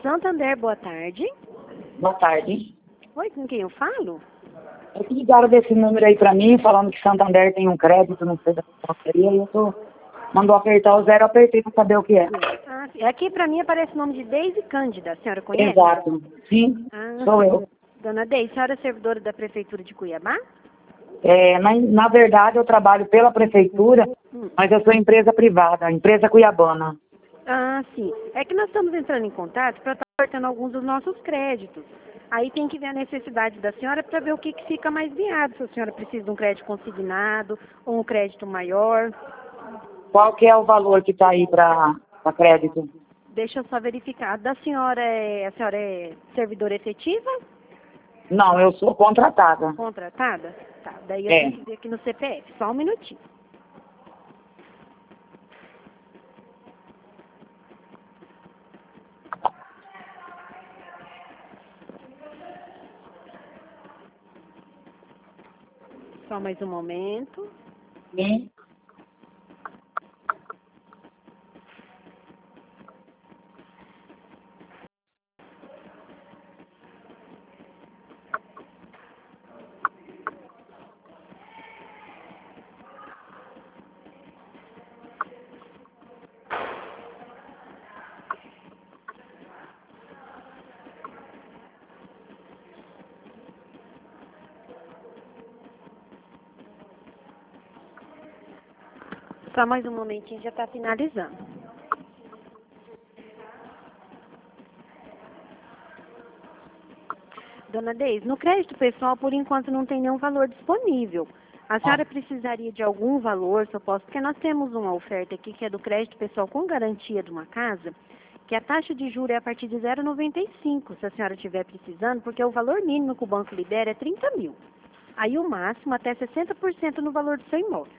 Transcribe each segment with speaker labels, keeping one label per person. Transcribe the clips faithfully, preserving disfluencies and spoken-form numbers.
Speaker 1: Santander, boa tarde.
Speaker 2: Boa tarde.
Speaker 1: Oi, com quem eu falo?
Speaker 2: É que ligaram desse número aí pra mim, falando que Santander tem um crédito, não sei da qual seria, e eu tô... Mandou apertar o zero, eu apertei pra saber o que é.
Speaker 1: Ah, sim. Aqui pra mim aparece o nome de Deise Cândida, a senhora conhece?
Speaker 2: Exato. Sim,
Speaker 1: Ah,
Speaker 2: sou
Speaker 1: sim.
Speaker 2: eu.
Speaker 1: Dona Deise, a senhora é servidora da Prefeitura de Cuiabá?
Speaker 2: É, na, na verdade, eu trabalho pela prefeitura,
Speaker 1: Hum.
Speaker 2: mas eu sou empresa privada, empresa cuiabana.
Speaker 1: Ah, sim. É que nós estamos entrando em contato para estar cortando alguns dos nossos créditos. Aí tem que ver a necessidade da senhora para ver o que, que fica mais viável. Se a senhora precisa de um crédito consignado ou um crédito maior.
Speaker 2: Qual que é o valor que tá aí pra, pra crédito?
Speaker 1: Deixa eu só verificar. A da senhora é, a senhora é servidora efetiva?
Speaker 2: Não, eu sou contratada.
Speaker 1: Contratada? Tá, daí eu
Speaker 2: É.
Speaker 1: tenho que ver aqui no C P F. Só um minutinho. Só mais um momento.
Speaker 2: Sim.
Speaker 1: Só mais um momentinho, já está finalizando. Dona Deise, no crédito pessoal, por enquanto, não tem nenhum valor disponível. A senhora precisaria de algum valor, se eu posso, porque nós temos uma oferta aqui que é do crédito pessoal com garantia de uma casa, que a taxa de juros é a partir de zero vírgula noventa e cinco, se a senhora estiver precisando, porque o valor mínimo que o banco libera é trinta mil. Aí o máximo até sessenta por cento no valor do seu imóvel.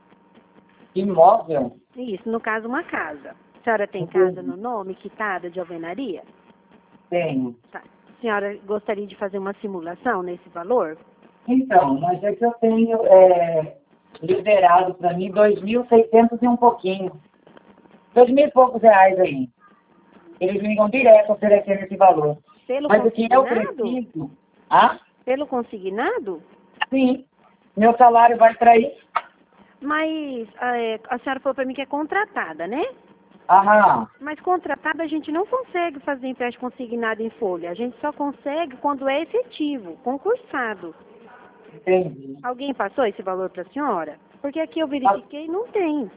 Speaker 2: Imóvel?
Speaker 1: Isso, no caso, uma casa. A senhora tem
Speaker 2: Entendi.
Speaker 1: casa no nome, quitada de alvenaria?
Speaker 2: Tenho.
Speaker 1: Tá. A senhora gostaria de fazer uma simulação nesse valor?
Speaker 2: Então, mas é que eu tenho é, liberado para mim dois mil e seiscentos e um pouquinho. Dois mil e poucos reais aí. Eles ligam direto oferecendo esse valor.
Speaker 1: Pelo
Speaker 2: Mas o que eu
Speaker 1: consignado?
Speaker 2: preciso... Ah?
Speaker 1: Pelo consignado?
Speaker 2: Sim. Meu salário vai para isso.
Speaker 1: Mas é, a senhora falou para mim que é contratada, né?
Speaker 2: Aham.
Speaker 1: Mas contratada a gente não consegue fazer empréstimo consignado em folha. A gente só consegue quando é efetivo, concursado.
Speaker 2: Entendi.
Speaker 1: Alguém passou esse valor para a senhora? Porque aqui eu verifiquei e não tem.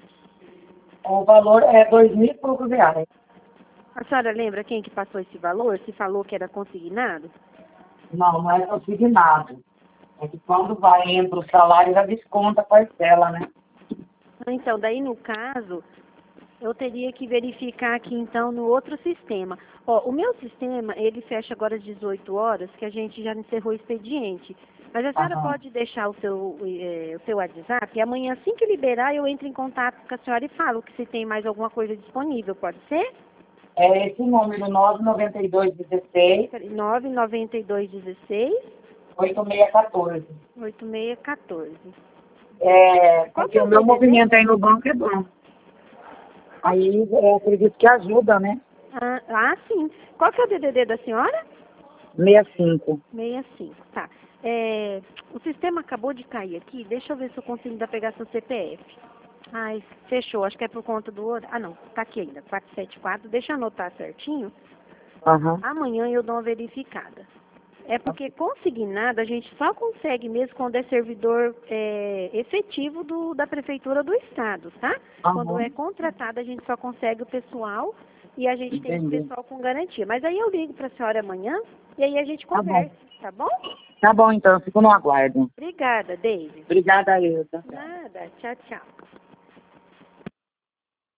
Speaker 2: O valor é dois mil e poucos reais.
Speaker 1: A senhora lembra quem que passou esse valor? Se falou que era consignado?
Speaker 2: Não, não é consignado. É que quando vai, entra o salário, já desconta a parcela, né?
Speaker 1: Então, daí no caso, eu teria que verificar aqui então no outro sistema. Ó, o meu sistema, ele fecha agora às dezoito horas, que a gente já encerrou o expediente. Mas a senhora
Speaker 2: Aham.
Speaker 1: pode deixar o seu, eh, o seu WhatsApp e amanhã, assim que liberar, eu entro em contato com a senhora e falo que se tem mais alguma coisa disponível, pode ser?
Speaker 2: É esse número, nove nove dois um seis,
Speaker 1: nove nove dois um seis,
Speaker 2: oito seis um quatro.
Speaker 1: oito seis um quatro.
Speaker 2: É,
Speaker 1: Qual que
Speaker 2: porque
Speaker 1: é o
Speaker 2: o meu
Speaker 1: D D D?
Speaker 2: movimento aí no banco é bom. Aí eu acredito que ajuda, né?
Speaker 1: Ah, ah, sim. Qual que é o D D D da senhora?
Speaker 2: sessenta e cinco.
Speaker 1: sessenta e cinco, tá. É, o sistema acabou de cair aqui, deixa eu ver se eu consigo ainda pegar seu C P F. Ai, fechou, acho que é por conta do horário. Ah, não, tá aqui ainda, quatrocentos e setenta e quatro, deixa eu anotar certinho.
Speaker 2: Aham.
Speaker 1: Amanhã eu dou uma verificada. É porque consignado a gente só consegue mesmo quando é servidor é, efetivo do, da prefeitura do estado, tá?
Speaker 2: Aham.
Speaker 1: Quando é contratado a gente só consegue o pessoal e a gente tem o
Speaker 2: Entendi.
Speaker 1: pessoal com garantia. Mas aí eu ligo para a senhora amanhã e aí a gente
Speaker 2: Tá bom.
Speaker 1: conversa, tá bom?
Speaker 2: Tá bom, então. Fico no aguardo.
Speaker 1: Obrigada, David.
Speaker 2: Obrigada, Ilza.
Speaker 1: Nada, tchau, tchau.